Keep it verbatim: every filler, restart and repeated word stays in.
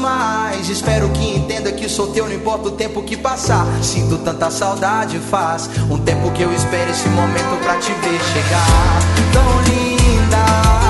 mais. Espero que entenda que sou teu, não importa o tempo que passar. Sinto tanta saudade, faz um tempo que eu espero esse momento pra te ver chegar. Tão linda,